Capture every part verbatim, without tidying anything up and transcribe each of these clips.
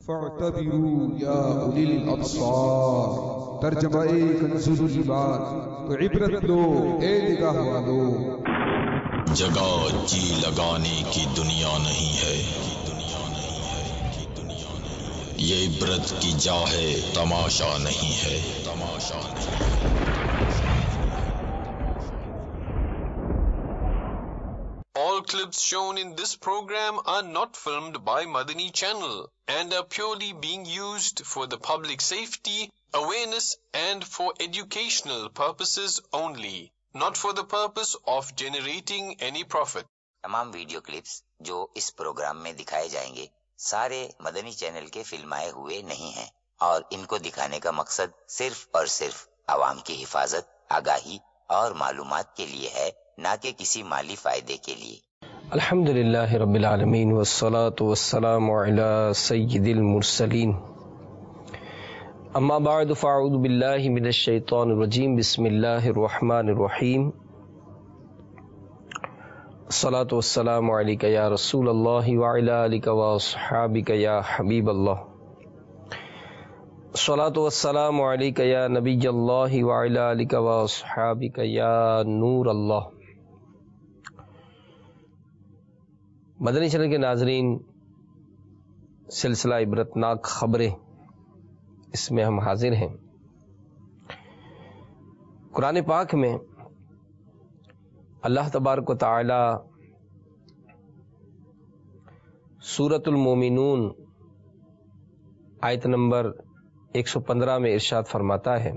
فاعتبروا یا اولی الابصار. ترجمہ کنز الایمان. تو عبرت لو اے نگاہ والو. جگہ جی لگانے کی دنیا نہیں ہے، یہ عبرت کی جا ہے، تماشا نہیں ہے، تماشا نہیں ہے. All clips shown in this program are not filmed by Madani Channel and are purely being used for the public safety, awareness and for educational purposes only, not for the purpose of generating any profit. تمام video clips جو اس programme میں دکھائے جائیں گے سارے مدنی channel کے فلمائے ہوئے نہیں ہیں اور ان کو دکھانے کا مقصد صرف اور صرف عوام کی حفاظت، آگاہی اور معلومات کے لیے ہے، نہ کہ کسی مالی فائدے کے لیے. الحمدللہ رب العالمین والصلاة والسلام علی سید المرسلین. اما بعد فاعوذ باللہ من الشیطان الرجیم. بسم اللہ الرحمن الرحیم. الصلاة والسلام علیک یا رسول اللہ وعلی آلک واصحابک یا حبیب اللہ. الصلاة والسلام علیک یا نبی اللہ وعلی آلک واصحابک یا نور اللہ. مدنی چینل کے ناظرین، سلسلہ عبرتناک خبریں، اس میں ہم حاضر ہیں. قرآن پاک میں اللہ تبارک و تعالی سورۃ المومنون آیت نمبر ایک سو پندرہ میں ارشاد فرماتا ہے،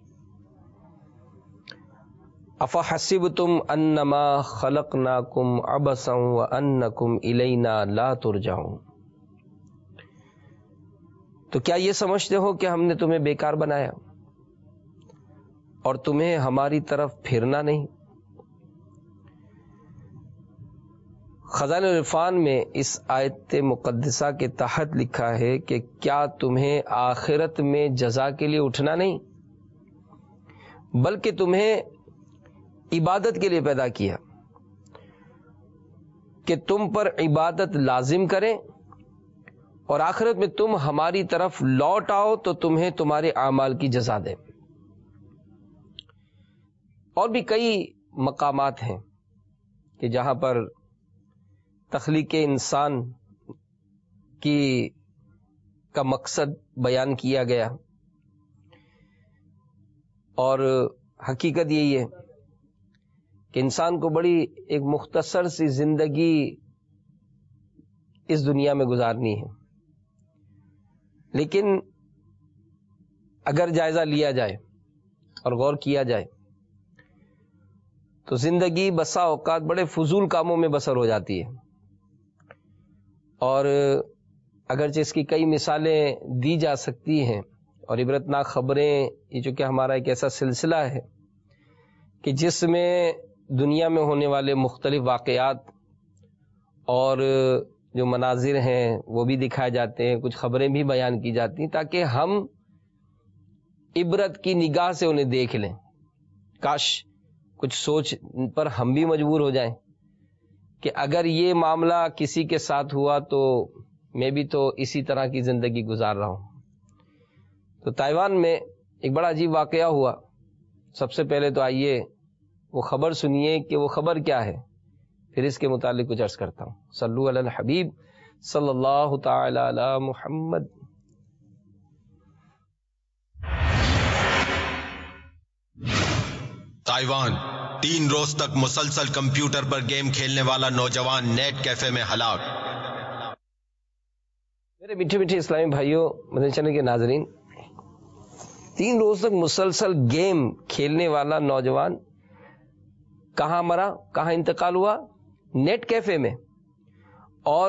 افحسبتم انما خلقناکم عبثا وانکم الینا لا ترجعون. تو کیا یہ سمجھتے ہو کہ ہم نے تمہیں بیکار بنایا اور تمہیں ہماری طرف پھرنا نہیں؟ خزانہ العرفان میں اس آیت مقدسہ کے تحت لکھا ہے کہ کیا تمہیں آخرت میں جزا کے لیے اٹھنا نہیں، بلکہ تمہیں عبادت کے لیے پیدا کیا کہ تم پر عبادت لازم کریں اور آخرت میں تم ہماری طرف لوٹ آؤ تو تمہیں تمہارے اعمال کی جزا دیں. اور بھی کئی مقامات ہیں کہ جہاں پر تخلیق انسان کی کا مقصد بیان کیا گیا، اور حقیقت یہی ہے کہ انسان کو بڑی ایک مختصر سی زندگی اس دنیا میں گزارنی ہے، لیکن اگر جائزہ لیا جائے اور غور کیا جائے تو زندگی بسا اوقات بڑے فضول کاموں میں بسر ہو جاتی ہے. اور اگرچہ اس کی کئی مثالیں دی جا سکتی ہیں، اور عبرتناک خبریں یہ جو کہ ہمارا ایک ایسا سلسلہ ہے کہ جس میں دنیا میں ہونے والے مختلف واقعات اور جو مناظر ہیں وہ بھی دکھائے جاتے ہیں، کچھ خبریں بھی بیان کی جاتی ہیں تاکہ ہم عبرت کی نگاہ سے انہیں دیکھ لیں. کاش کچھ سوچ پر ہم بھی مجبور ہو جائیں کہ اگر یہ معاملہ کسی کے ساتھ ہوا تو میں بھی تو اسی طرح کی زندگی گزار رہا ہوں. تو تائیوان میں ایک بڑا عجیب واقعہ ہوا. سب سے پہلے تو آئیے وہ خبر سنیے کہ وہ خبر کیا ہے، پھر اس کے متعلق کچھ عرض کرتا ہوں. صلو علی الحبیب صلی اللہ تعالی علی محمد. تائیوان، تین روز تک مسلسل کمپیوٹر پر گیم کھیلنے والا نوجوان نیٹ کیفے میں ہلاک. میرے میٹھے میٹھے اسلامی بھائیوں، مدنی چینل کے ناظرین، تین روز تک مسلسل گیم کھیلنے والا نوجوان کہاں مرا، کہاں انتقال ہوا؟ نیٹ کیفے میں. اور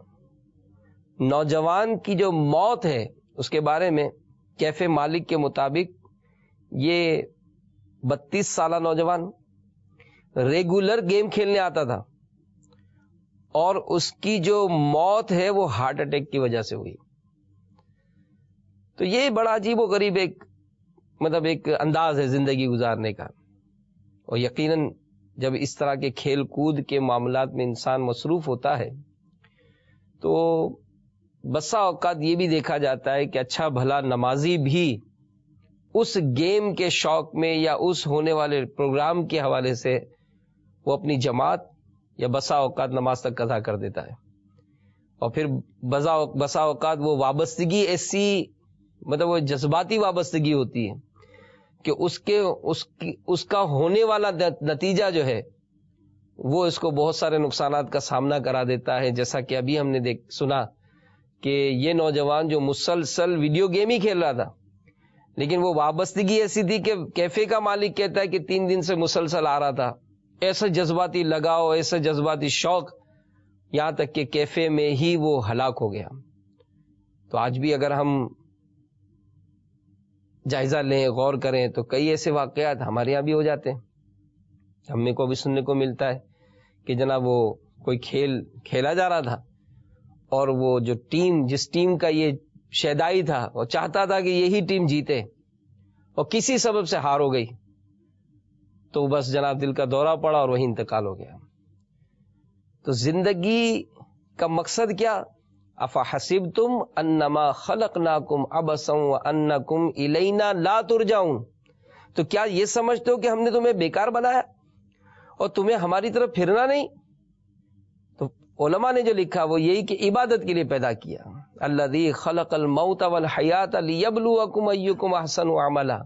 نوجوان کی جو موت ہے اس کے بارے میں کیفے مالک کے مطابق یہ بتیس سالہ نوجوان ریگولر گیم کھیلنے آتا تھا اور اس کی جو موت ہے وہ ہارٹ اٹیک کی وجہ سے ہوئی. تو یہ بڑا عجیب و غریب ایک مطلب ایک انداز ہے زندگی گزارنے کا. اور یقیناً جب اس طرح کے کھیل کود کے معاملات میں انسان مصروف ہوتا ہے تو بسا اوقات یہ بھی دیکھا جاتا ہے کہ اچھا بھلا نمازی بھی اس گیم کے شوق میں یا اس ہونے والے پروگرام کے حوالے سے وہ اپنی جماعت یا بسا اوقات نماز تک قضا کر دیتا ہے. اور پھر بسا اوقات وہ وابستگی ایسی مطلب وہ جذباتی وابستگی ہوتی ہے کہ اس کے اس کی اس کا ہونے والا نتیجہ جو ہے وہ اس کو بہت سارے نقصانات کا سامنا کرا دیتا ہے. جیسا کہ ابھی ہم نے دیکھ سنا کہ یہ نوجوان جو مسلسل ویڈیو گیم ہی کھیل رہا تھا, لیکن وہ وابستگی ایسی تھی کہ کیفے کا مالک کہتا ہے کہ تین دن سے مسلسل آ رہا تھا, ایسا جذباتی لگاؤ, ایسا جذباتی شوق, یہاں تک کہ کیفے میں ہی وہ ہلاک ہو گیا. تو آج بھی اگر ہم جائزہ لیں, غور کریں, تو کئی ایسے واقعات ہمارے یہاں بھی ہو جاتے ہیں. ہمیں کو بھی سننے کو ملتا ہے کہ جناب وہ کوئی کھیل کھیلا جا رہا تھا اور وہ جو ٹیم جس ٹیم کا یہ شیدائی تھا وہ چاہتا تھا کہ یہی ٹیم جیتے اور کسی سبب سے ہار ہو گئی, تو بس جناب دل کا دورہ پڑا اور وہی انتقال ہو گیا. تو زندگی کا مقصد کیا؟ افحسبتم انما خلقناکم عبثا وانکم الینا لا ترجعون. تو کیا یہ سمجھتے ہو کہ ہم نے تمہیں بیکار بنایا اور تمہیں ہماری طرف پھرنا نہیں؟ تو علماء نے جو لکھا وہ یہی کہ عبادت کے لیے پیدا کیا. الذی خلق الموت والحیات لیبلوکم ایکم احسن عملا.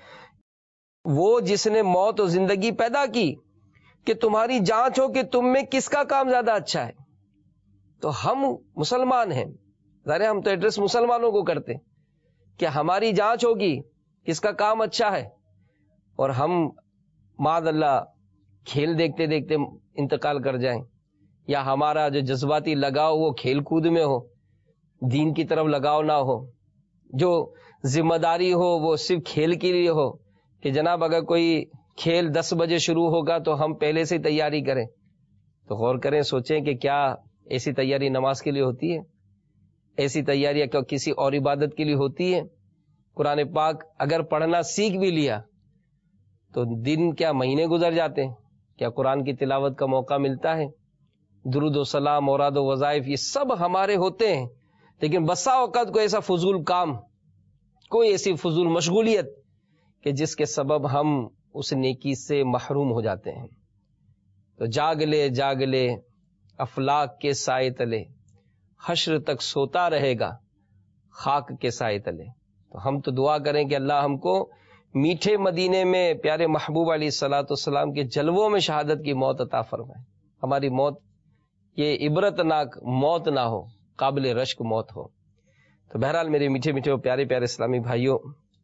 وہ جس نے موت و زندگی پیدا کی کہ تمہاری جانچ ہو کہ تم میں کس کا کام زیادہ اچھا ہے. تو ہم مسلمان ہیں, ظاہر ہم تو ایڈریس مسلمانوں کو کرتے کہ ہماری جانچ ہوگی کس کا کام اچھا ہے, اور ہم معاذ اللہ کھیل دیکھتے دیکھتے انتقال کر جائیں, یا ہمارا جو جذباتی لگاؤ وہ کھیل کود میں ہو, دین کی طرف لگاؤ نہ ہو, جو ذمہ داری ہو وہ صرف کھیل کے لیے ہو کہ جناب اگر کوئی کھیل دس بجے شروع ہوگا تو ہم پہلے سے تیاری کریں. تو غور کریں, سوچیں کہ کیا ایسی تیاری نماز کے لیے ہوتی ہے؟ ایسی تیاری کیا کسی اور عبادت کے لیے ہوتی ہے؟ قرآن پاک اگر پڑھنا سیکھ بھی لیا تو دن کیا مہینے گزر جاتے ہیں, کیا قرآن کی تلاوت کا موقع ملتا ہے؟ درود و سلام, اوراد و وظائف, یہ سب ہمارے ہوتے ہیں, لیکن بسا اوقات کوئی ایسا فضول کام, کوئی ایسی فضول مشغولیت کہ جس کے سبب ہم اس نیکی سے محروم ہو جاتے ہیں. تو جاگ لے جاگ لے افلاک کے سائے تلے, حشر تک سوتا رہے گا خاک کے سائے تلے. تو ہم تو دعا کریں کہ اللہ ہم کو میٹھے مدینے میں پیارے محبوب علیہ الصلوۃ والسلام کے جلووں میں شہادت کی موت عطا فرمائے. ہماری موت یہ عبرت ناک موت نہ ہو, قابل رشک موت ہو. تو بہرحال میرے میٹھے میٹھے اور پیارے پیارے اسلامی بھائیوں,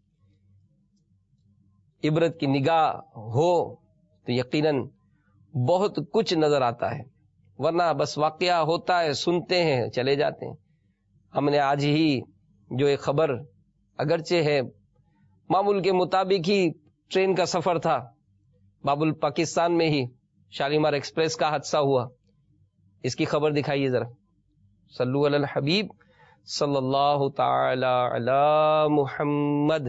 عبرت کی نگاہ ہو تو یقیناً بہت کچھ نظر آتا ہے, ورنہ بس واقعہ ہوتا ہے, سنتے ہیں, چلے جاتے ہیں. ہم نے آج ہی جو ایک خبر, اگرچہ ہے معمول کے مطابق ہی ٹرین کا سفر تھا, بابل پاکستان میں ہی شالیمار ایکسپریس کا حادثہ ہوا, اس کی خبر دکھائیے ذرا. صلو علی الحبیب صلی اللہ تعالی علی محمد.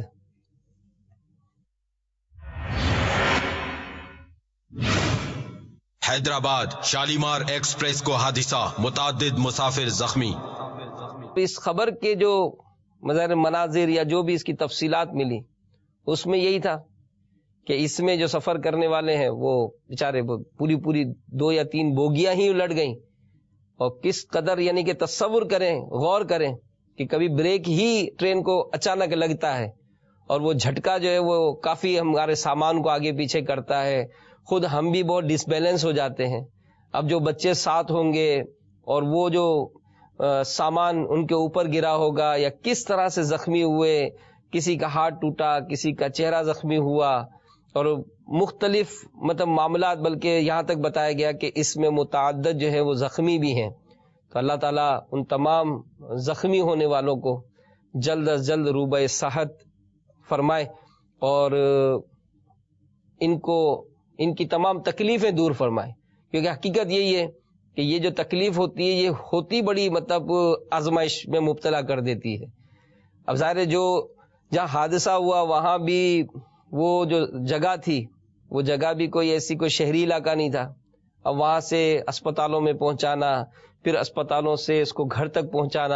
حیدرآباد شالیمار ایکسپریس کو حادثہ, متعدد مسافر زخمی. اس خبر کے جو مظاہر مناظر یا جو بھی اس کی تفصیلات ملی اس میں یہی تھا کہ اس میں جو سفر کرنے والے ہیں وہ بیچارے پوری پوری دو یا تین بوگیاں ہی الٹ گئیں, اور کس قدر یعنی کہ تصور کریں, غور کریں کہ کبھی بریک ہی ٹرین کو اچانک لگتا ہے اور وہ جھٹکا جو ہے وہ کافی ہمارے سامان کو آگے پیچھے کرتا ہے, خود ہم بھی بہت ڈس بیلنس ہو جاتے ہیں. اب جو بچے ساتھ ہوں گے اور وہ جو سامان ان کے اوپر گرا ہوگا, یا کس طرح سے زخمی ہوئے, کسی کا ہاتھ ٹوٹا, کسی کا چہرہ زخمی ہوا, اور مختلف مطلب معاملات, بلکہ یہاں تک بتایا گیا کہ اس میں متعدد جو ہے وہ زخمی بھی ہیں. تو اللہ تعالیٰ ان تمام زخمی ہونے والوں کو جلد از جلد روبہ صحت فرمائے اور ان کو ان کی تمام تکلیفیں دور فرمائے, کیونکہ حقیقت یہی ہے کہ یہ جو تکلیف ہوتی ہے یہ ہوتی بڑی مطلب آزمائش میں مبتلا کر دیتی ہے. اب ظاہر ہے جو جہاں حادثہ ہوا وہاں بھی وہ جو جگہ تھی وہ جگہ بھی کوئی ایسی کوئی شہری علاقہ نہیں تھا. اب وہاں سے اسپتالوں میں پہنچانا, پھر اسپتالوں سے اس کو گھر تک پہنچانا,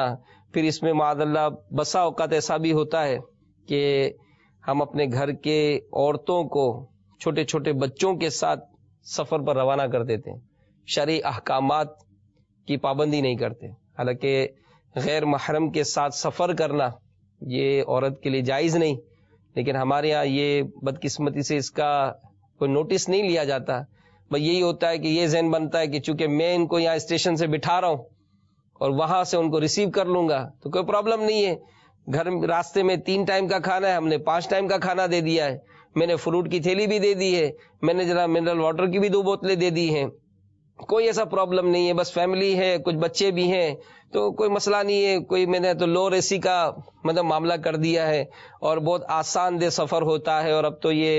پھر اس میں معاذ اللہ بسا اوقات ایسا بھی ہوتا ہے کہ ہم اپنے گھر کے عورتوں کو چھوٹے چھوٹے بچوں کے ساتھ سفر پر روانہ کر دیتے ہیں، شرعی احکامات کی پابندی نہیں کرتے، حالانکہ غیر محرم کے ساتھ سفر کرنا یہ عورت کے لیے جائز نہیں، لیکن ہمارے ہاں یہ بدقسمتی سے اس کا کوئی نوٹس نہیں لیا جاتا. بس یہی ہوتا ہے کہ یہ ذہن بنتا ہے کہ چونکہ میں ان کو یہاں اسٹیشن سے بٹھا رہا ہوں اور وہاں سے ان کو ریسیو کر لوں گا تو کوئی پرابلم نہیں ہے. گھر راستے میں تین ٹائم کا کھانا ہے، ہم نے پانچ ٹائم کا کھانا دے دیا ہے، میں نے فروٹ کی تھیلی بھی دے دی ہے، میں نے ذرا منرل واٹر کی بھی دو بوتلیں دے دی ہیں، کوئی ایسا پرابلم نہیں ہے. بس فیملی ہے، کچھ بچے بھی ہیں تو کوئی مسئلہ نہیں ہے. کوئی میں نے تو لو ریسی کا مطلب معاملہ کر دیا ہے اور بہت آسان دہ سفر ہوتا ہے، اور اب تو یہ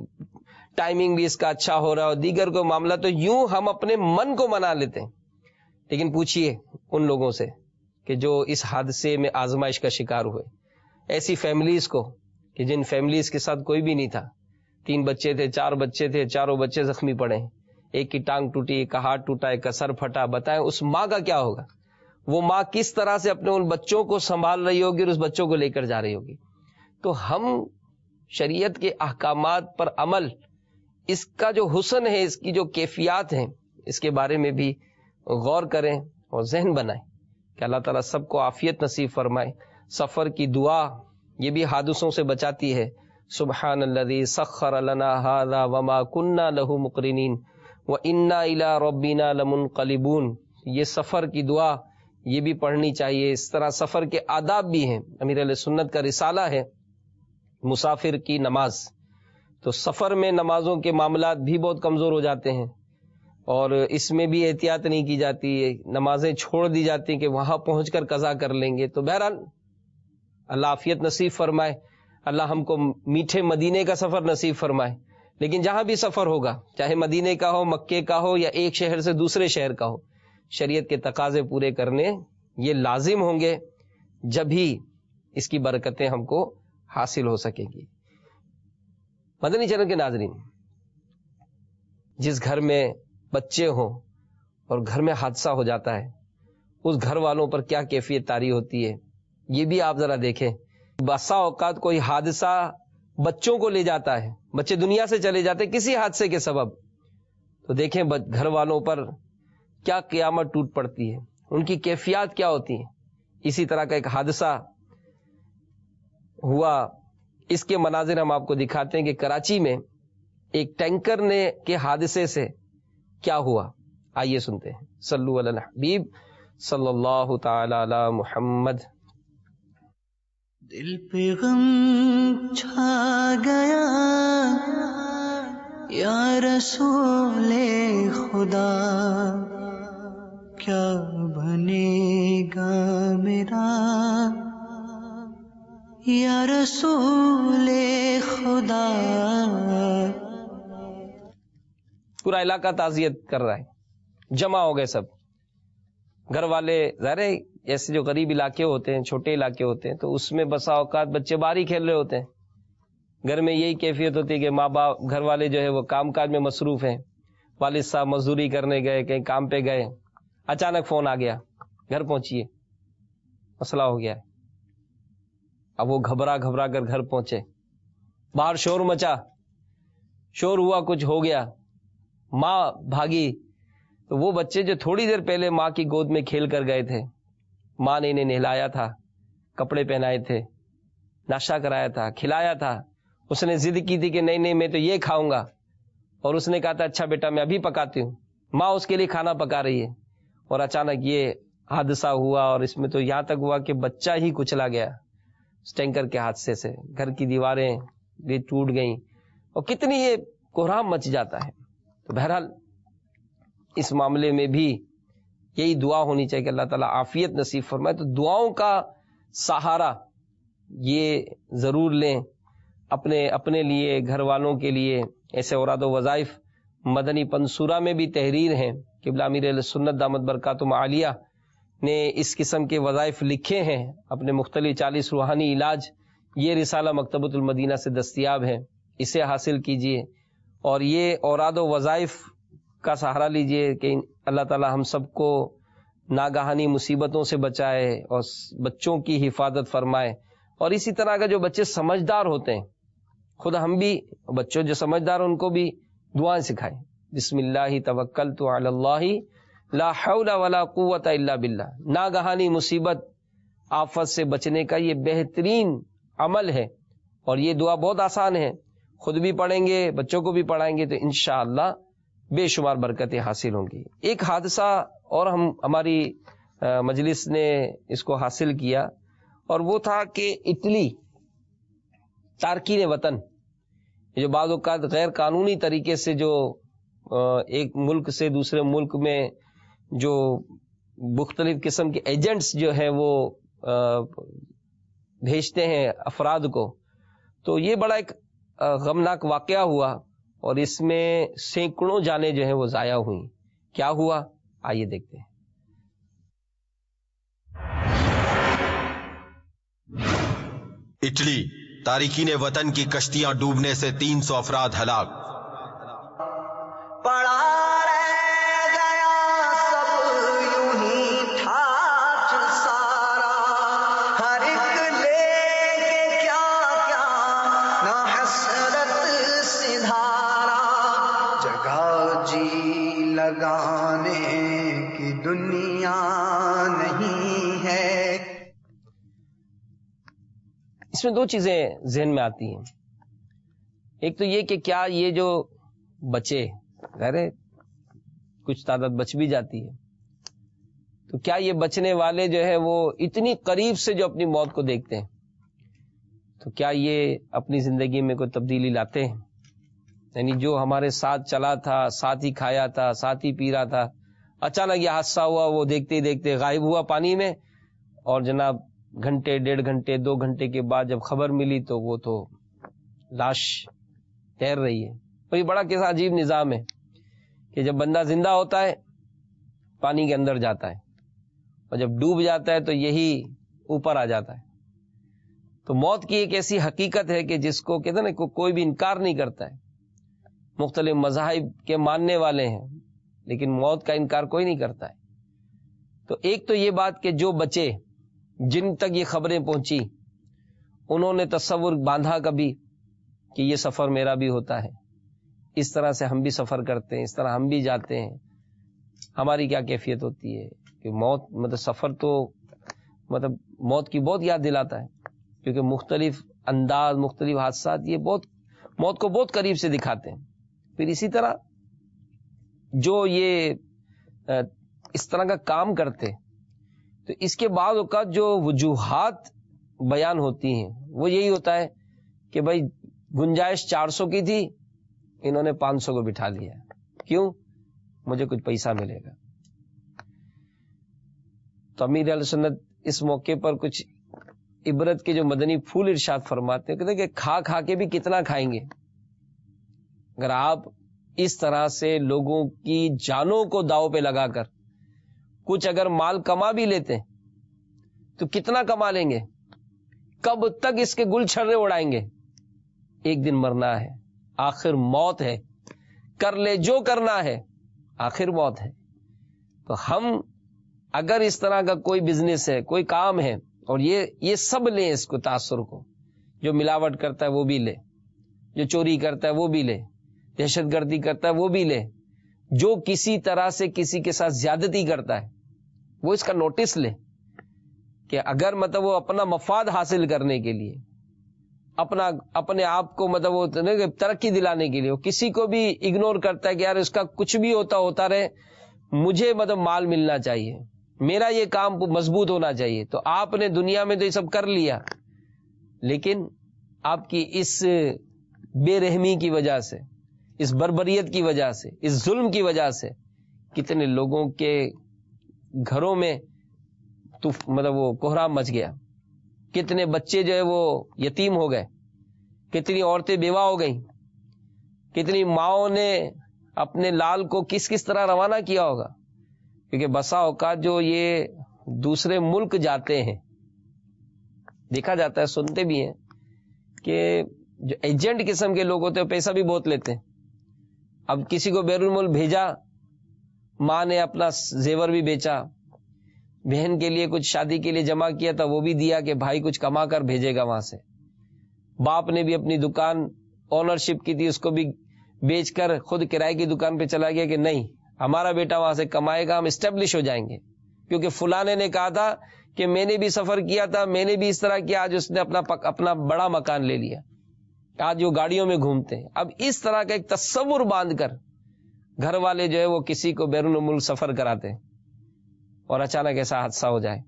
ٹائمنگ بھی اس کا اچھا ہو رہا ہے اور دیگر کوئی معاملہ، تو یوں ہم اپنے من کو منا لیتے ہیں. لیکن پوچھئے ان لوگوں سے کہ جو اس حادثے میں آزمائش کا شکار ہوئے، ایسی فیملیز کو کہ جن فیملیز کے ساتھ کوئی بھی نہیں تھا، تین بچے تھے، چار بچے تھے، چاروں بچے زخمی پڑے، ایک کی ٹانگ ٹوٹی، ایک کا ہاتھ ٹوٹا، ایک کا سر پھٹا. بتائیں اس ماں کا کیا ہوگا؟ وہ ماں کس طرح سے اپنے ان بچوں کو سنبھال رہی ہوگی اور اس بچوں کو لے کر جا رہی ہوگی. تو ہم شریعت کے احکامات پر عمل، اس کا جو حسن ہے، اس کی جو کیفیات ہیں، اس کے بارے میں بھی غور کریں اور ذہن بنائیں کہ اللہ تعالیٰ سب کو عافیت نصیب فرمائے. سفر کی دعا یہ بھی حادثوں سے بچاتی ہے. سبحان الذی سخر لنا ھذا وما كنا له مقرنین وَإِنَّا إِلَىٰ رَبِّنَا لَمُنْقَلِبُونَ. یہ سفر کی دعا یہ بھی پڑھنی چاہیے. اس طرح سفر کے آداب بھی ہیں. امیر اہل سنت کا رسالہ ہے مسافر کی نماز. تو سفر میں نمازوں کے معاملات بھی بہت کمزور ہو جاتے ہیں اور اس میں بھی احتیاط نہیں کی جاتی ہے، نمازیں چھوڑ دی جاتی ہیں کہ وہاں پہنچ کر قضا کر لیں گے. تو بہرحال اللہ عافیت نصیب فرمائے، اللہ ہم کو میٹھے مدینے کا سفر نصیب فرمائے. لیکن جہاں بھی سفر ہوگا، چاہے مدینے کا ہو، مکے کا ہو، یا ایک شہر سے دوسرے شہر کا ہو، شریعت کے تقاضے پورے کرنے یہ لازم ہوں گے، جبھی اس کی برکتیں ہم کو حاصل ہو سکیں گی. مدنی چینل کے ناظرین، جس گھر میں بچے ہوں اور گھر میں حادثہ ہو جاتا ہے، اس گھر والوں پر کیا کیفیت طاری ہوتی ہے یہ بھی آپ ذرا دیکھیں. بسا اوقات کوئی حادثہ بچوں کو لے جاتا ہے، بچے دنیا سے چلے جاتے ہیں کسی حادثے کے سبب، تو دیکھیں گھر والوں پر کیا قیامت ٹوٹ پڑتی ہے، ان کی کیفیات کیا ہوتی ہیں. اسی طرح کا ایک حادثہ ہوا، اس کے مناظر ہم آپ کو دکھاتے ہیں کہ کراچی میں ایک ٹینکر نے کے حادثے سے کیا ہوا. آئیے سنتے ہیں. صلو علی الحبیب صلی اللہ تعالی علی محمد. دل پہ غم چھا گیا یا رسول خدا، کیا بنے گا میرا یا رسول خدا. پورا علاقہ تعزیت کر رہا ہے، جمع ہو گئے سب گھر والے. ظاہر ہے ایسے جو غریب علاقے ہوتے ہیں، چھوٹے علاقے ہوتے ہیں، تو اس میں بسا اوقات بچے باہر ہی کھیل رہے ہوتے ہیں. گھر میں یہی کیفیت ہوتی ہے کہ ماں باپ گھر والے جو ہے وہ کام کاج میں مصروف ہیں، والد صاحب مزدوری کرنے گئے، کہیں کام پہ گئے، اچانک فون آ گیا گھر پہنچیے، مسئلہ ہو گیا ہے. اب وہ گھبرا گھبرا کر گھر پہنچے، باہر شور مچا، شور ہوا، کچھ ہو گیا، ماں بھاگی. تو وہ بچے جو تھوڑی دیر پہلے ماں کی گود میں کھیل کر گئے تھے، ماں نے انہیں نہلایا تھا، کپڑے پہنائے تھے، ناشتہ کرایا تھا، کھلایا تھا. اس نے ضد کی تھی کہ نہیں نہیں میں تو یہ کھاؤں گا، اور اس نے کہا تھا اچھا بیٹا میں ابھی پکاتی ہوں. ماں اس کے لیے کھانا پکا رہی ہے اور اچانک یہ حادثہ ہوا. اور اس میں تو یہاں تک ہوا کہ بچہ ہی کچلا گیا اس ٹینکر کے حادثے سے. گھر کی دیواریں بھی ٹوٹ گئیں اور کتنی یہ کوہرام مچ جاتا ہے. تو بہرحال اس معاملے میں بھی یہی دعا ہونی چاہیے کہ اللہ تعالیٰ عافیت نصیب فرمائے. تو دعاؤں کا سہارا یہ ضرور لیں اپنے اپنے لیے، گھر والوں کے لیے. ایسے اوراد و وظائف مدنی پنصورہ میں بھی تحریر ہیں. قبلہ امیر اہل سنت دامت برکاتہم عالیہ نے اس قسم کے وظائف لکھے ہیں اپنے مختلف چالیس روحانی علاج. یہ رسالہ مکتبۃ المدینہ سے دستیاب ہے، اسے حاصل کیجئے اور یہ اوراد و وظائف کا سہارا لیجئے کہ اللہ تعالی ہم سب کو ناگہانی مصیبتوں سے بچائے اور بچوں کی حفاظت فرمائے. اور اسی طرح کا جو بچے سمجھدار ہوتے ہیں، خود ہم بھی بچوں جو سمجھدار ہیں ان کو بھی دعائیں سکھائیں. بسم اللہ توکلت علی اللہ لا حول ولا قوت الا باللہ. ناگہانی مصیبت آفت سے بچنے کا یہ بہترین عمل ہے، اور یہ دعا بہت آسان ہے. خود بھی پڑھیں گے، بچوں کو بھی پڑھائیں گے تو انشاءاللہ بے شمار برکتیں حاصل ہوں گی. ایک حادثہ اور ہم ہماری مجلس نے اس کو حاصل کیا، اور وہ تھا کہ اٹلی تارکین وطن، جو بعض اوقات غیر قانونی طریقے سے جو ایک ملک سے دوسرے ملک میں جو مختلف قسم کے ایجنٹس جو ہیں وہ بھیجتے ہیں افراد کو، تو یہ بڑا ایک غمناک واقعہ ہوا، اور اس میں سینکڑوں جانیں جو ہیں وہ ضائع ہوئیں. کیا ہوا آئیے دیکھتے ہیں. اٹلی تارکین وطن کی کشتیاں ڈوبنے سے تین سو افراد ہلاک. پڑا رہ گیا سب یوں ہی ٹھاٹ سارا، ہر ایک لے کے کیا کیا نہ حسرت سدھارا، جگہ جی لگانے کی دنیا نہیں ہے. اس میں دو چیزیں ذہن میں آتی ہیں. ایک تو یہ کہ کیا یہ جو بچے غیر کچھ تعداد بچ بھی جاتی ہے، تو کیا یہ بچنے والے جو ہے وہ اتنی قریب سے جو اپنی موت کو دیکھتے ہیں، تو کیا یہ اپنی زندگی میں کوئی تبدیلی لاتے ہیں؟ یعنی جو ہمارے ساتھ چلا تھا، ساتھ ہی کھایا تھا، ساتھ ہی پی رہا تھا، اچانک یہ حادثہ ہوا، وہ دیکھتے ہی دیکھتے غائب ہوا پانی میں، اور جناب گھنٹے ڈیڑھ گھنٹے دو گھنٹے کے بعد جب خبر ملی تو وہ تو لاش تیر رہی ہے. اور یہ بڑا کیسا عجیب نظام ہے کہ جب بندہ زندہ ہوتا ہے پانی کے اندر جاتا ہے، اور جب ڈوب جاتا ہے تو یہی اوپر آ جاتا ہے. تو موت کی ایک ایسی حقیقت ہے کہ جس کو کہتے ہیں نا کوئی بھی انکار نہیں کرتا ہے. مختلف مذاہب کے ماننے والے ہیں لیکن موت کا انکار کوئی نہیں کرتا ہے. تو ایک تو یہ بات کہ جو بچے جن تک یہ خبریں پہنچی انہوں نے تصور باندھا کبھی کہ یہ سفر میرا بھی ہوتا ہے، اس طرح سے ہم بھی سفر کرتے ہیں، اس طرح ہم بھی جاتے ہیں، ہماری کیا کیفیت ہوتی ہے کہ موت مطلب سفر تو مطلب موت کی بہت یاد دلاتا ہے، کیونکہ مختلف انداز مختلف حادثات یہ بہت موت کو بہت قریب سے دکھاتے ہیں. پھر اسی طرح جو یہ اس طرح کا کام کرتے تو اس کے بعد اوقات جو وجوہات بیان ہوتی ہیں وہ یہی ہوتا ہے کہ بھائی گنجائش چار سو کی تھی، انہوں نے پانچ سو کو بٹھا لیا. کیوں؟ مجھے کچھ پیسہ ملے گا. تو امیر اہل سنت اس موقع پر کچھ عبرت کے جو مدنی پھول ارشاد فرماتے ہیں، کہتے ہیں کہ کھا کھا کے بھی کتنا کھائیں گے. اگر آپ اس طرح سے لوگوں کی جانوں کو داؤ پہ لگا کر کچھ اگر مال کما بھی لیتے تو کتنا کما لیں گے؟ کب تک اس کے گل چھرے اڑائیں گے؟ ایک دن مرنا ہے، آخر موت ہے، کر لے جو کرنا ہے، آخر موت ہے. تو ہم اگر اس طرح کا کوئی بزنس ہے، کوئی کام ہے، اور یہ یہ سب لیں اس کو تاثر کو، جو ملاوٹ کرتا ہے وہ بھی لے، جو چوری کرتا ہے وہ بھی لے، دہشت گردی کرتا ہے وہ بھی لے، جو کسی طرح سے کسی کے ساتھ زیادتی کرتا ہے وہ اس کا نوٹس لے کہ اگر مطلب وہ اپنا مفاد حاصل کرنے کے لیے، اپنا اپنے آپ کو مطلب وہ ترقی دلانے کے لیے وہ کسی کو بھی اگنور کرتا ہے کہ یار اس کا کچھ بھی ہوتا ہوتا رہے، مجھے مطلب مال ملنا چاہیے، میرا یہ کام مضبوط ہونا چاہیے. تو آپ نے دنیا میں تو یہ سب کر لیا، لیکن آپ کی اس بے رحمی کی وجہ سے، اس بربریت کی وجہ سے، اس ظلم کی وجہ سے کتنے لوگوں کے گھروں میں تو مطلب وہ کوہرام مچ گیا، کتنے بچے جو ہے وہ یتیم ہو گئے، کتنی عورتیں بیوہ ہو گئیں، کتنی ماؤں نے اپنے لال کو کس کس طرح روانہ کیا ہوگا. کیونکہ بسا اوقات جو یہ دوسرے ملک جاتے ہیں، دیکھا جاتا ہے، سنتے بھی ہیں کہ جو ایجنٹ قسم کے لوگ ہوتے ہیں پیسہ بھی بہت لیتے ہیں. اب کسی کو بیرون ملک بھیجا، ماں نے اپنا زیور بھی بیچا، بہن کے لیے کچھ شادی کے لیے جمع کیا تھا وہ بھی دیا کہ بھائی کچھ کما کر بھیجے گا وہاں سے. باپ نے بھی اپنی دکان اونرشپ کی تھی اس کو بھی بیچ کر خود کرائے کی دکان پہ چلا گیا کہ نہیں ہمارا بیٹا وہاں سے کمائے گا, ہم اسٹیبلش ہو جائیں گے, کیونکہ فلانے نے کہا تھا کہ میں نے بھی سفر کیا تھا, میں نے بھی اس طرح کیا, آج اس نے اپنا اپنا بڑا مکان لے لیا, آج وہ گاڑیوں میں گھومتے ہیں. اب اس طرح کا ایک تصور باندھ کر گھر والے جو ہے وہ کسی کو بیرون ملک سفر کراتے ہیں اور اچانک ایسا حادثہ ہو جائے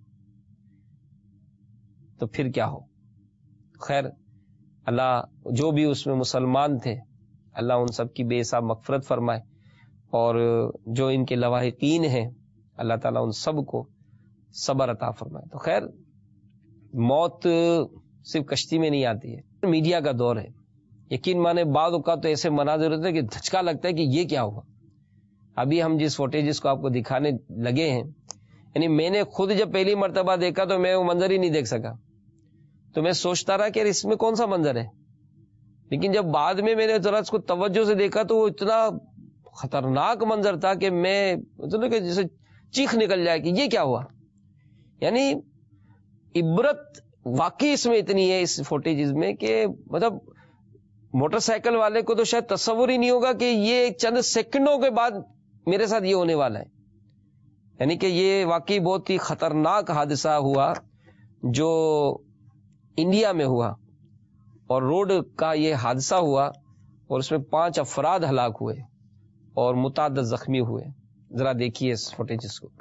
تو پھر کیا ہو. خیر اللہ جو بھی اس میں مسلمان تھے اللہ ان سب کی بے حساب مغفرت فرمائے, اور جو ان کے لواحقین ہیں اللہ تعالیٰ ان سب کو صبر عطا فرمائے. تو خیر موت صرف کشتی میں نہیں آتی ہے, میڈیا کا دور ہے. یقین مانے بعض اوقات تو ایسے مناظر ہوتے ہیں کہ دھچکا لگتا ہے کہ یہ کیا ہوا. ابھی ہم جس فوٹیجز کو آپ کو دکھانے لگے ہیں, یعنی میں نے خود جب پہلی مرتبہ دیکھا تو میں وہ منظر ہی نہیں دیکھ سکا, تو میں سوچتا رہا کہ اس میں کون سا منظر ہے, لیکن جب بعد میں میں نے ذرا اس کو توجہ سے دیکھا تو وہ اتنا خطرناک منظر تھا کہ میں مطلب کہ جیسے چیخ نکل جائے کہ یہ کیا ہوا. یعنی عبرت واقعی اس میں اتنی ہے اس فوٹیجز میں کہ مطلب موٹر سائیکل والے کو تو شاید تصور ہی نہیں ہوگا کہ یہ چند سیکنڈوں کے بعد میرے ساتھ یہ ہونے والا ہے. یعنی کہ یہ واقعی بہت ہی خطرناک حادثہ ہوا جو انڈیا میں ہوا, اور روڈ کا یہ حادثہ ہوا اور اس میں پانچ افراد ہلاک ہوئے اور متعدد زخمی ہوئے. ذرا دیکھیے اس فوٹیجز کو.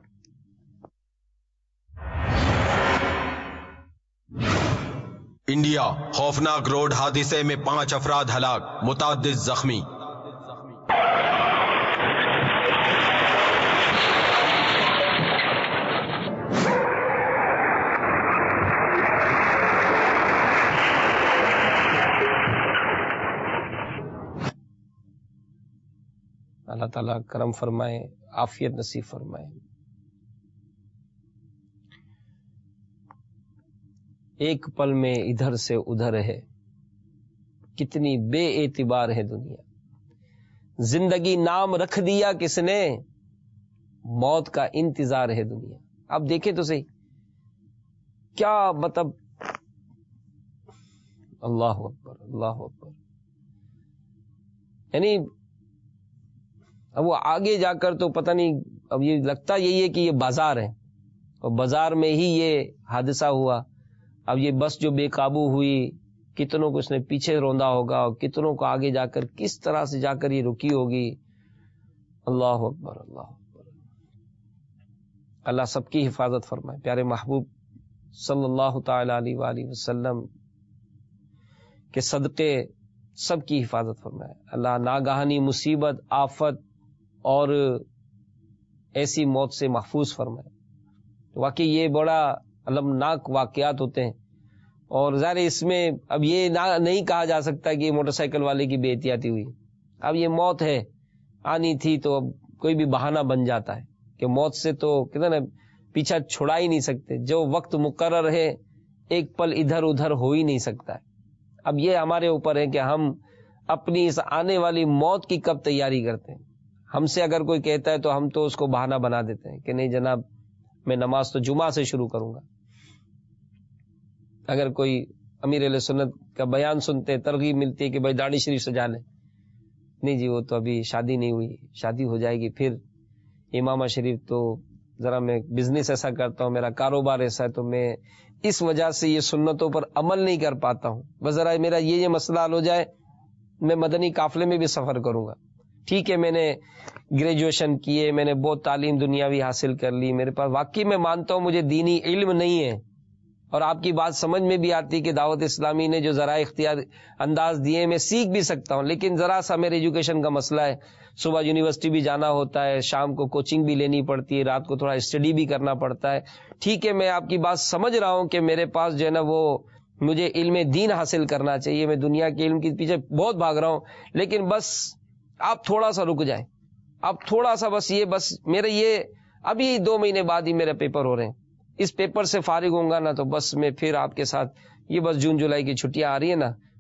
انڈیا خوفناک روڈ حادثے میں پانچ افراد ہلاک, متعدد زخمی. اللہ تعالیٰ کرم فرمائے, عافیت نصیب فرمائے. ایک پل میں ادھر سے ادھر ہے, کتنی بے اعتبار ہے دنیا. زندگی نام رکھ دیا کس نے, موت کا انتظار ہے دنیا. اب دیکھیں تو صحیح کیا مطلب. اللہ اکبر اللہ اکبر. یعنی اب وہ آگے جا کر تو پتہ نہیں, اب یہ لگتا یہی ہے کہ یہ بازار ہے اور بازار میں ہی یہ حادثہ ہوا. اب یہ بس جو بے قابو ہوئی, کتنوں کو اس نے پیچھے روندا ہوگا اور کتنوں کو آگے جا کر کس طرح سے جا کر یہ رکی ہوگی. اللہ اکبر اللہ اکبر. اللہ سب کی حفاظت فرمائے. پیارے محبوب صلی اللہ تعالی علیہ وآلہ وسلم کے صدقے سب کی حفاظت فرمائے. اللہ ناگہانی مصیبت آفت اور ایسی موت سے محفوظ فرمائے. واقعی یہ بڑا المناک واقعات ہوتے ہیں, اور ظاہر اس میں اب یہ نہ نہیں کہا جا سکتا کہ موٹر سائیکل والے کی بے احتیاطی ہوئی. اب یہ موت ہے, آنی تھی تو اب کوئی بھی بہانہ بن جاتا ہے کہ موت سے تو کہتے نا پیچھا چھڑا ہی نہیں سکتے. جو وقت مقرر ہے ایک پل ادھر ادھر ہو ہی نہیں سکتا ہے. اب یہ ہمارے اوپر ہے کہ ہم اپنی اس آنے والی موت کی کب تیاری کرتے ہیں. ہم سے اگر کوئی کہتا ہے تو ہم تو اس کو بہانہ بنا دیتے ہیں کہ نہیں جناب میں نماز تو جمعہ سے شروع کروں گا. اگر کوئی امیر علیہ سنت کا بیان سنتے ترغیب ملتی ہے کہ بھائی داڑھی شریف سجا لیں, نہیں جی وہ تو ابھی شادی نہیں ہوئی, شادی ہو جائے گی پھر. امامہ شریف تو ذرا میں بزنس ایسا کرتا ہوں, میرا کاروبار ایسا ہے, تو میں اس وجہ سے یہ سنتوں پر عمل نہیں کر پاتا ہوں. بس ذرا میرا یہ یہ مسئلہ حل ہو جائے میں مدنی قافلے میں بھی سفر کروں گا. ٹھیک ہے میں نے گریجویشن کیے, میں نے بہت تعلیم دنیاوی حاصل کر لی, میرے پاس واقعی میں مانتا ہوں مجھے دینی علم نہیں ہے, اور آپ کی بات سمجھ میں بھی آتی کہ دعوت اسلامی نے جو ذرائع اختیار انداز دیے میں سیکھ بھی سکتا ہوں, لیکن ذرا سا میرے ایجوکیشن کا مسئلہ ہے. صبح یونیورسٹی بھی جانا ہوتا ہے, شام کو کوچنگ بھی لینی پڑتی ہے, رات کو تھوڑا اسٹڈی بھی کرنا پڑتا ہے. ٹھیک ہے میں آپ کی بات سمجھ رہا ہوں کہ میرے پاس جو ہے نا وہ مجھے علم دین حاصل کرنا چاہیے, میں دنیا کے علم کے پیچھے بہت بھاگ رہا ہوں, لیکن بس آپ تھوڑا سا رک جائیں, آپ تھوڑا سا بس یہ بس میرے یہ ابھی دو مہینے بعد ہی میرے پیپر ہو رہے ہیں, اس پیپر سے فارغ ہوں گا نا تو بس میں پھر آپ کے ساتھ یہ بس جون جولائی کی چھٹیاں آ رہی ہیں نا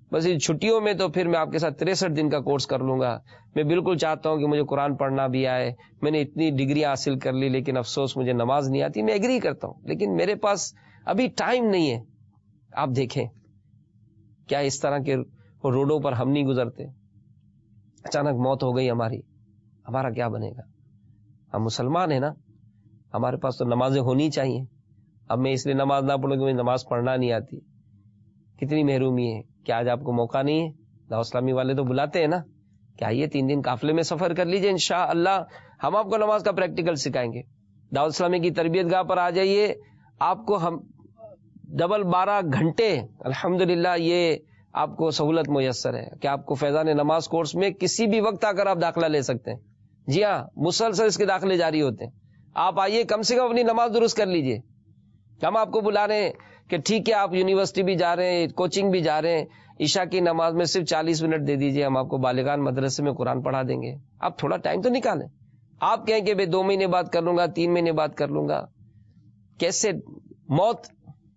بس اس چھٹیوں میں تو پھر میں آپ کے ساتھ تریسٹھ دن کا کورس کر لوں گا. میں بالکل چاہتا ہوں کہ مجھے قرآن پڑھنا بھی آئے, میں نے اتنی ڈگری حاصل کر لی لیکن افسوس مجھے نماز نہیں آتی. میں ایگری کرتا ہوں لیکن میرے پاس ابھی ٹائم نہیں ہے. آپ دیکھیں کیا اس طرح کے روڈوں پر ہم نہیں گزرتے, اچانک موت ہو گئی ہماری, ہمارا کیا بنے گا؟ ہم مسلمان ہیں نا, ہمارے پاس تو نمازیں ہونی چاہیے. اب میں اس لیے نماز نہ پڑھوں کہ مجھے نماز پڑھنا نہیں آتی. کتنی محرومی ہے. کیا آج آپ کو موقع نہیں ہے؟ دعوت اسلامی والے تو بلاتے ہیں نا کہ آئیے تین دن قافلے میں سفر کر لیجئے, انشاءاللہ ہم آپ کو نماز کا پریکٹیکل سکھائیں گے. دعوت اسلامی کی تربیت گاہ پر آ جائیے, آپ کو ہم ڈبل بارہ گھنٹے الحمدللہ یہ آپ کو سہولت میسر ہے کہ آپ کو فیضان نماز کورس میں کسی بھی وقت آ کر آپ داخلہ لے سکتے ہیں. جی ہاں, مسلسل اس کے داخلے جاری ہوتے ہیں. آپ آئیے, کم سے کم اپنی نماز درست کر لیجئے. ہم آپ کو بلا رہے ہیں کہ ٹھیک ہے آپ یونیورسٹی بھی جا رہے ہیں, کوچنگ بھی جا رہے ہیں, عشاء کی نماز میں صرف چالیس منٹ دے دیجئے, ہم آپ کو بالغان مدرسے میں قرآن پڑھا دیں گے. آپ تھوڑا ٹائم تو نکالیں. آپ کہیں کہ بھائی دو مہینے بعد کر لوں گا, تین مہینے بعد کر لوں گا. کیسے موت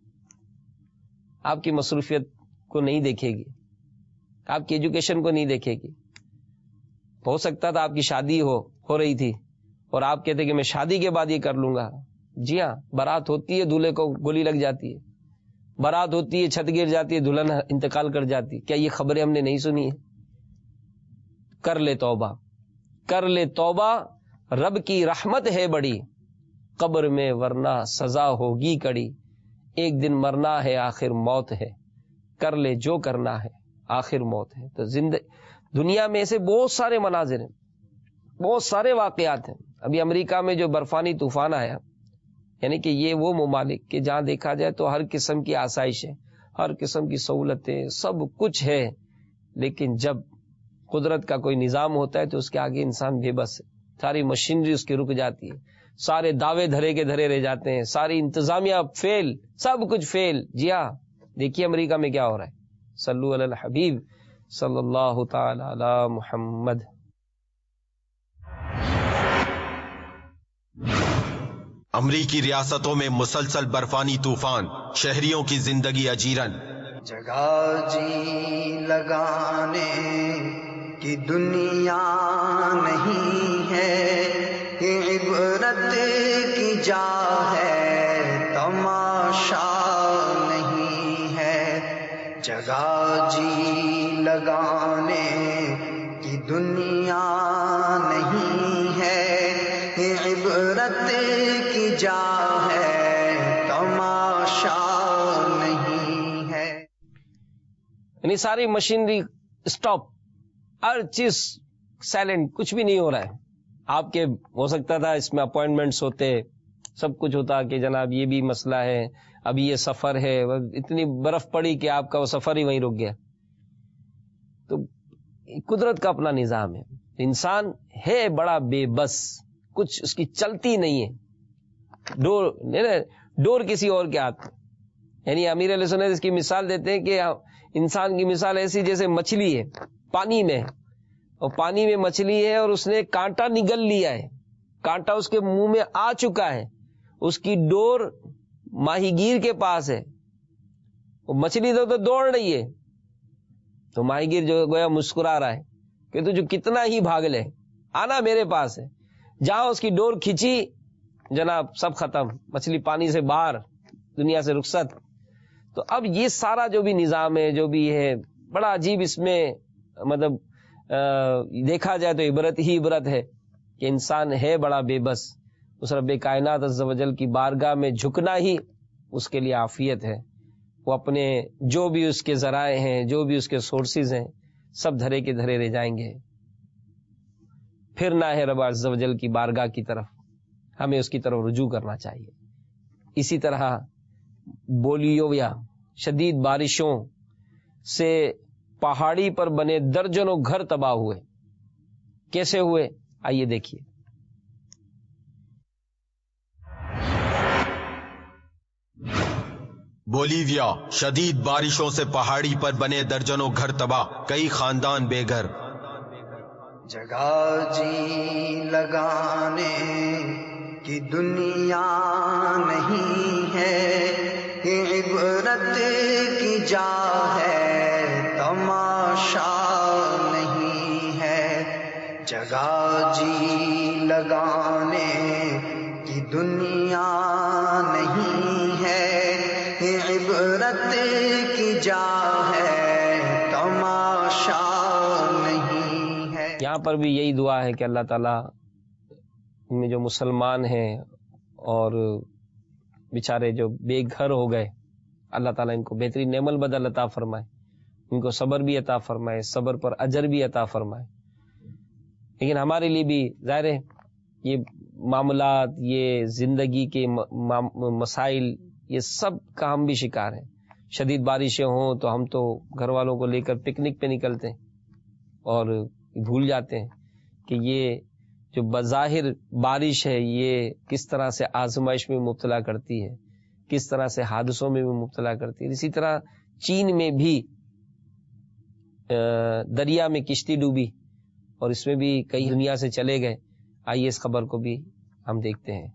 آپ کی مصروفیت کو نہیں دیکھے گی, آپ کی ایجوکیشن کو نہیں دیکھے گی. ہو سکتا تھا آپ کی شادی ہو ہو رہی تھی اور آپ کہتے کہ میں شادی کے بعد یہ کر لوں گا. جی ہاں, بارات ہوتی ہے, دولہے کو گولی لگ جاتی ہے, بارات ہوتی ہے, چھت گر جاتی ہے, دلہن انتقال کر جاتی ہے. کیا یہ خبریں ہم نے نہیں سنی ہیں؟ کر لے توبہ, کر لے توبہ, رب کی رحمت ہے بڑی, قبر میں ورنہ سزا ہوگی کڑی. ایک دن مرنا ہے آخر موت ہے, کر لے جو کرنا ہے آخر موت ہے. تو زندگی دنیا میں ایسے بہت سارے مناظر ہیں, بہت سارے واقعات ہیں. ابھی امریکہ میں جو برفانی طوفان آیا, یعنی کہ یہ وہ ممالک کہ جہاں دیکھا جائے تو ہر قسم کی آسائش ہے, ہر قسم کی سہولتیں, سب کچھ ہے, لیکن جب قدرت کا کوئی نظام ہوتا ہے تو اس کے آگے انسان بے بس ہے. ساری مشینری اس کی رک جاتی ہے, سارے دعوے دھرے کے دھرے رہ جاتے ہیں, ساری انتظامیہ فیل, سب کچھ فیل. جی ہاں, دیکھیے امریکہ میں کیا ہو رہا ہے. صلو علی الحبیب صلی اللہ تعالی علی محمد. امریکی ریاستوں میں مسلسل برفانی طوفان, شہریوں کی زندگی اجیرن. جگہ جی لگانے کی دنیا نہیں ہے, یہ عبرت کی جا ہے, تماشا نہیں ہے. جگہ جی لگانے کی دنیا نہیں ہے, یہ عبرت کی جا ہے, تماشا نہیں ہے. یعنی ساری مشینری اسٹاپ, ہر چیز سائلنٹ, کچھ بھی نہیں ہو رہا ہے. آپ کے ہو سکتا تھا اس میں اپوائنٹمنٹس ہوتے, سب کچھ ہوتا کہ جناب یہ بھی مسئلہ ہے, ابھی یہ سفر ہے, اتنی برف پڑی کہ آپ کا وہ سفر ہی وہیں رک گیا. تو قدرت کا اپنا نظام ہے. انسان ہے بڑا بے بس, کچھ اس کی چلتی نہیں ہے. ڈور ڈور کسی اور کے ہاتھ میں. یعنی امیر علیہ سنت اس کی مثال دیتے ہیں کہ انسان کی مثال ایسی جیسے مچھلی ہے پانی میں, اور پانی میں مچھلی ہے اور اس نے کانٹا نگل لیا ہے, کانٹا اس کے منہ میں آ چکا ہے, اس کی ڈور ماہی گیر کے پاس ہے, وہ مچھلی تو, تو دوڑ رہی ہے, تو ماہی گیر جو گویا مسکرا رہا ہے کہ تو جو کتنا ہی بھاگ لے, آنا میرے پاس ہے. جہاں اس کی ڈور کھینچی جناب سب ختم, مچھلی پانی سے باہر, دنیا سے رخصت. تو اب یہ سارا جو بھی نظام ہے, جو بھی ہے, بڑا عجیب اس میں مطلب دیکھا جائے تو عبرت ہی عبرت ہے کہ انسان ہے بڑا بے بس. اس رب کائنات عز و جل کی بارگاہ میں جھکنا ہی اس کے لیے عافیت ہے. وہ اپنے جو بھی اس کے ذرائع ہیں, جو بھی اس کے سورسز ہیں, سب دھرے کے دھرے رہ جائیں گے. پھرنا ہے رب عز و جل کی بارگاہ کی طرف, ہمیں اس کی طرف رجوع کرنا چاہیے. اسی طرح بولیویا, شدید بارشوں سے پہاڑی پر بنے درجنوں گھر تباہ ہوئے. کیسے ہوئے آئیے دیکھیے. بولیویا, شدید بارشوں سے پہاڑی پر بنے درجنوں گھر تباہ, کئی خاندان بے گھر. جگہ جی لگانے کی دنیا نہیں ہے, یہ عبرت کی جا ہے, تم جی لگانے کی دنیا نہیں ہے، عبرت کی جا ہے تماشا نہیں ہے۔ یہاں پر بھی یہی دعا ہے کہ اللہ تعالیٰ میں جو مسلمان ہیں اور بیچارے جو بے گھر ہو گئے، اللہ تعالیٰ ان کو بہترین نعم البدل عطا فرمائے، ان کو صبر بھی عطا فرمائے، صبر پر اجر بھی عطا فرمائے۔ لیکن ہمارے لیے بھی ظاہر ہے یہ معاملات، یہ زندگی کے مسائل، یہ سب کا ہم بھی شکار ہیں۔ شدید بارشیں ہوں تو ہم تو گھر والوں کو لے کر پکنک پہ نکلتے ہیں اور بھول جاتے ہیں کہ یہ جو بظاہر بارش ہے یہ کس طرح سے آزمائش میں مبتلا کرتی ہے، کس طرح سے حادثوں میں بھی مبتلا کرتی ہے۔ اسی طرح چین میں بھی دریا میں کشتی ڈوبی اور اس میں بھی کئی دنیا سے چلے گئے۔ آئیے اس خبر کو بھی ہم دیکھتے ہیں۔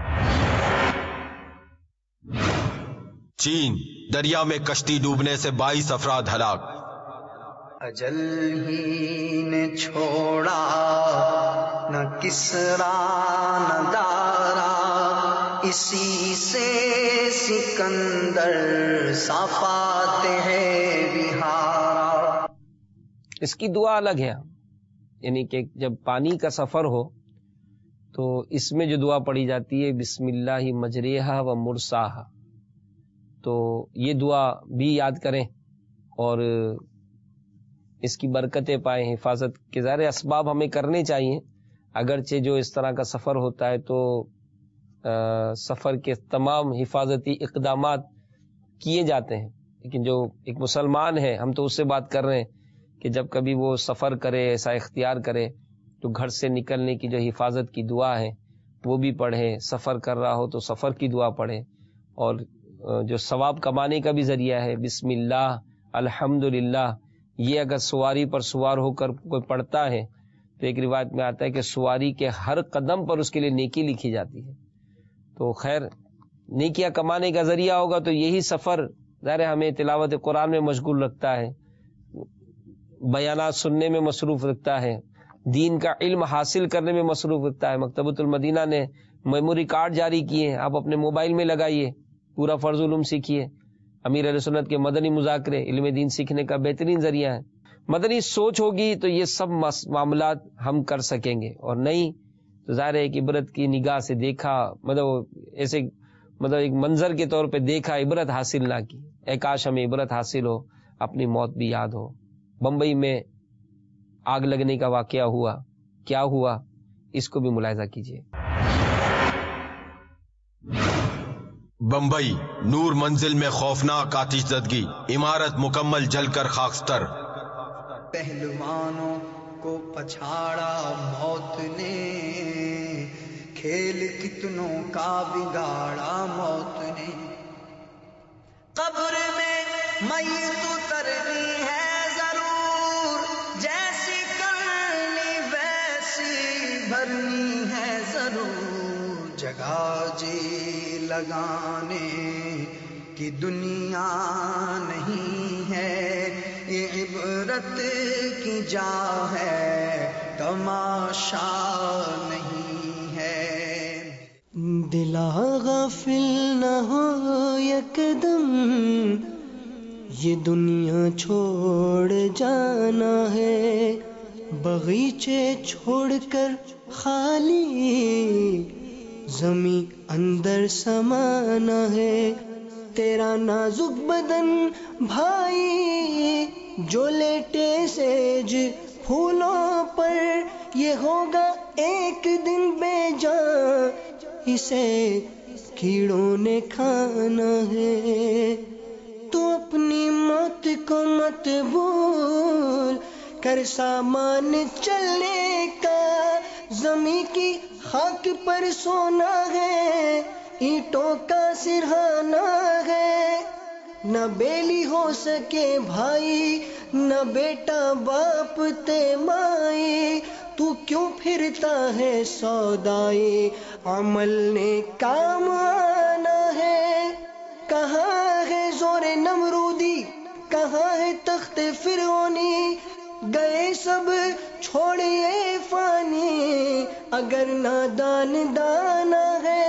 چین، دریا میں کشتی ڈوبنے سے بائیس افراد ہلاک۔ اجل ہی نے چھوڑا نہ کسرا نہ دارا، اسی سے سکندر صفات ہے بہارا۔ اس کی دعا الگ ہے، یعنی کہ جب پانی کا سفر ہو تو اس میں جو دعا پڑھی جاتی ہے بسم اللہ مجریہا و مرساہا، تو یہ دعا بھی یاد کریں اور اس کی برکتیں پائیں، حفاظت کے ظاہر اسباب ہمیں کرنے چاہیے۔ اگرچہ جو اس طرح کا سفر ہوتا ہے تو سفر کے تمام حفاظتی اقدامات کیے جاتے ہیں، لیکن جو ایک مسلمان ہے، ہم تو اس سے بات کر رہے ہیں کہ جب کبھی وہ سفر کرے، ایسا اختیار کرے تو گھر سے نکلنے کی جو حفاظت کی دعا ہے وہ بھی پڑھے، سفر کر رہا ہو تو سفر کی دعا پڑھے، اور جو ثواب کمانے کا بھی ذریعہ ہے بسم اللہ الحمدللہ، یہ اگر سواری پر سوار ہو کر کوئی پڑھتا ہے تو ایک روایت میں آتا ہے کہ سواری کے ہر قدم پر اس کے لیے نیکی لکھی جاتی ہے۔ تو خیر، نیکیاں کمانے کا ذریعہ ہوگا تو یہی سفر ظاہر ہمیں تلاوت قرآن میں مشغول رکھتا ہے، بیانات سننے میں مصروف رکھتا ہے، دین کا علم حاصل کرنے میں مصروف رکھتا ہے۔ مکتبۃ المدینہ نے میموری کارڈ جاری کیے ہیں، آپ اپنے موبائل میں لگائیے، پورا فرض علوم سیکھیے۔ امیر اہل سنت کے مدنی مذاکرے علم دین سیکھنے کا بہترین ذریعہ ہے۔ مدنی سوچ ہوگی تو یہ سب معاملات ہم کر سکیں گے، اور نہیں تو ظاہر ہے ایک عبرت کی نگاہ سے دیکھا، مطلب ایسے مطلب ایک منظر کے طور پہ دیکھا، عبرت حاصل نہ کی۔ اے کاش ہمیں عبرت حاصل ہو، اپنی موت بھی یاد ہو۔ بمبئی میں آگ لگنے کا واقعہ ہوا، کیا ہوا اس کو بھی ملاحظہ کیجیے۔ بمبئی نور منزل میں خوفناک آتش زدگی، عمارت مکمل جل کر خاکستر۔ پہلوانوں کو پچھاڑا موت نے، کھیل کتنوں کا بگاڑا موت نے۔ قبر میں میت اترنی ہے ضرور، جیسی کرنی ویسی بھرنی ہے ضرور، جگہ جی لگانے کی دنیا نہیں ہے، یہ عبرت کی جا ہے تماشا نہیں ہے۔ دلا غافل نہ ہو یکدم، یہ دنیا چھوڑ جانا ہے، باغیچے چھوڑ کر خالی زمیں اندر سمانا ہے، تیرا نازک بدن بھائی جو لیٹے سیج پھولوں پر، یہ ہوگا ایک دن بے جان، اسے کیڑوں نے کھانا ہے۔ تو اپنی موت کو مت بھول کر سامان چلنے کا، زمین کی خاک پر سونا ہے، اینٹوں کا سرہانا ہے۔ نہ بیلی ہو سکے بھائی، نہ بیٹا باپ تے مائی، تو کیوں پھرتا ہے سودائے عمل نے کام آنا ہے۔ کہاں ہے زور نمرودی، کہاں ہے تخت فرعونی، گئے سب چھوڑیے فانی، اگر نادان دانا ہے.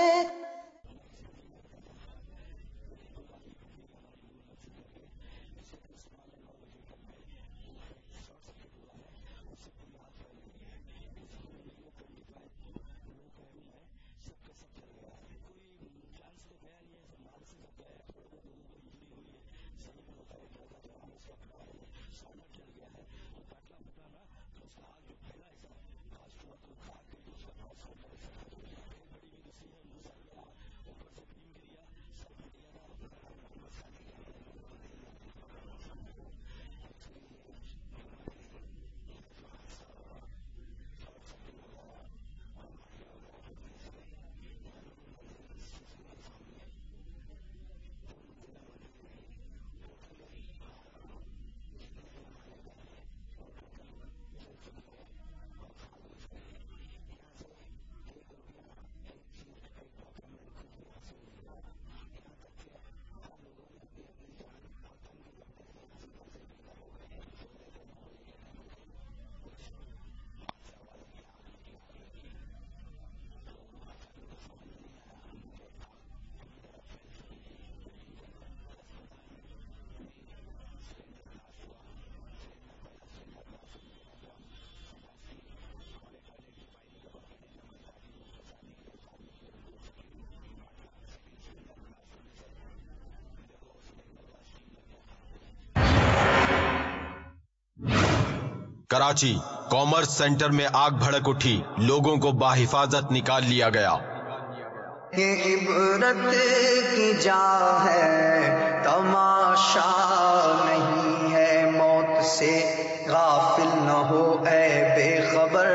کراچی کامرس سینٹر میں آگ بھڑک اٹھی، لوگوں کو باحفاظت نکال لیا گیا۔ یہ عبرت کی جا ہے، تماشا نہیں ہے، موت سے غافل نہ ہو اے بے خبر،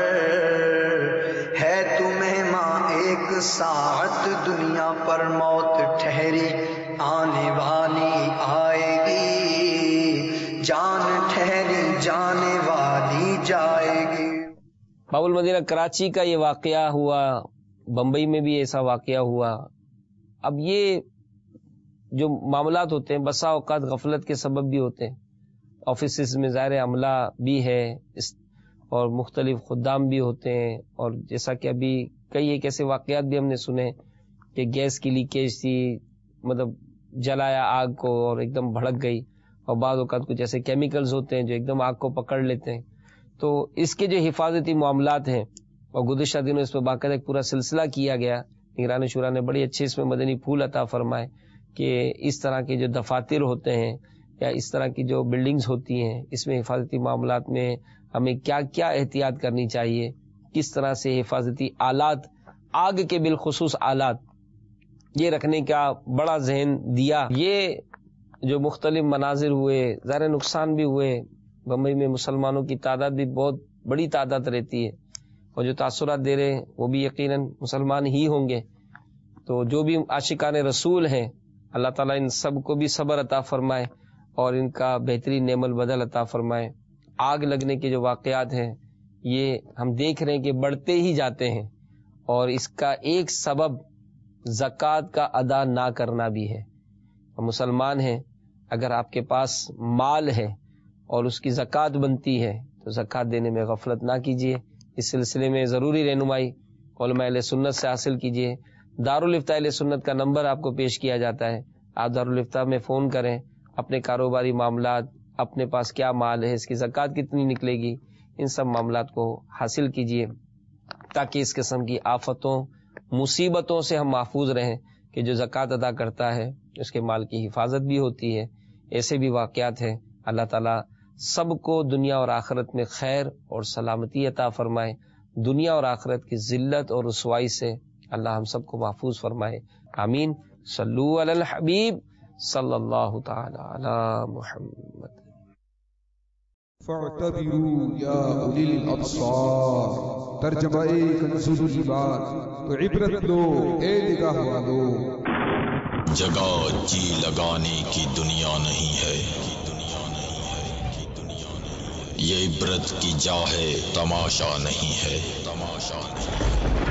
ہے تمہیں ماں ایک ساعت دنیا پر موت ٹھہری آنے والی آئے گی، جان ٹھہری جانے والی جائے گی۔ باب المدینہ کراچی کا یہ واقعہ ہوا، بمبئی میں بھی ایسا واقعہ ہوا۔ اب یہ جو معاملات ہوتے ہیں بسا اوقات غفلت کے سبب بھی ہوتے ہیں، آفیسز میں ظاہر عملہ بھی ہے اور مختلف خدام بھی ہوتے ہیں، اور جیسا کہ ابھی کئی ایک ایسے واقعات بھی ہم نے سنے کہ گیس کی لیکیج تھی، مطلب جلایا آگ کو اور ایک دم بھڑک گئی، اور بعض اوقات کچھ ایسے کیمیکلز ہوتے ہیں جو ایک دم آگ کو پکڑ لیتے ہیں۔ تو اس کے جو حفاظتی معاملات ہیں، اور گزشتہ دنوں اس پہ باقاعدہ ایک پورا سلسلہ کیا گیا، نگران شورا نے بڑی اچھے اس میں مدنی پھول عطا فرمائے کہ اس طرح کے جو دفاتر ہوتے ہیں یا اس طرح کی جو بلڈنگز ہوتی ہیں، اس میں حفاظتی معاملات میں ہمیں کیا کیا احتیاط کرنی چاہیے، کس طرح سے حفاظتی آلات، آگ کے بالخصوص آلات یہ رکھنے کا بڑا ذہن دیا۔ یہ جو مختلف مناظر ہوئے، ظاہر نقصان بھی ہوئے، بمبئی میں مسلمانوں کی تعداد بھی بہت بڑی تعداد رہتی ہے، اور جو تاثرات دے رہے ہیں وہ بھی یقیناً مسلمان ہی ہوں گے۔ تو جو بھی عاشقان رسول ہیں، اللہ تعالیٰ ان سب کو بھی صبر عطا فرمائے اور ان کا بہترین نعم البدل عطا فرمائے۔ آگ لگنے کے جو واقعات ہیں یہ ہم دیکھ رہے ہیں کہ بڑھتے ہی جاتے ہیں، اور اس کا ایک سبب زکوٰۃ کا ادا نہ کرنا بھی ہے۔ ہم مسلمان ہیں، اگر آپ کے پاس مال ہے اور اس کی زکوٰۃ بنتی ہے تو زکوٰۃ دینے میں غفلت نہ کیجیے۔ اس سلسلے میں ضروری رہنمائی علماء اہل سنت سے حاصل کیجیے۔ دارالفتاء اہل سنت کا نمبر آپ کو پیش کیا جاتا ہے، آپ دارالفتاء میں فون کریں، اپنے کاروباری معاملات، اپنے پاس کیا مال ہے، اس کی زکوٰۃ کتنی نکلے گی، ان سب معاملات کو حاصل کیجیے تاکہ اس قسم کی آفتوں مصیبتوں سے ہم محفوظ رہیں کہ جو زکوٰۃ ادا کرتا ہے اس کے مال کی حفاظت بھی ہوتی ہے۔ ایسے بھی واقعات ہیں۔ اللہ تعالیٰ سب کو دنیا اور آخرت میں خیر اور سلامتی عطا فرمائے، دنیا اور آخرت کی ذلت اور رسوائی سے اللہ ہم سب کو محفوظ فرمائے، آمین۔ صلو علی الحبیب صلی اللہ تعالی علی محمد۔ فاعتبروا یا اولی الابصار، ترجمہ کنز الایمان، تو عبرت لو اے نگاہ والو۔ جگہ جی لگانے کی دنیا نہیں ہے، یہ عبرت کی جا ہے، تماشا نہیں ہے، تماشا نہیں ہے۔